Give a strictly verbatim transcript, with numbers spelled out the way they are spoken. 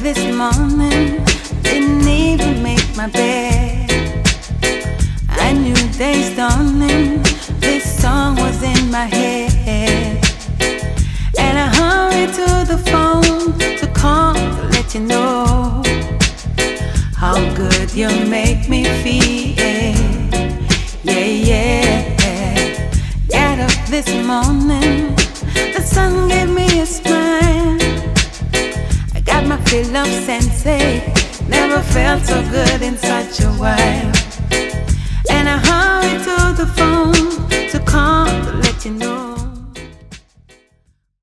this morning, didn't even make my bed. I knew day's dawning, this song was in my head. And I hurried to the phone to call to let you know how good you make me feel. Yeah, yeah. Got up this morning, the sun gave me a smile. I got my fill of sensei, never felt so good in such a while. And I hurried to the phone to call to let you know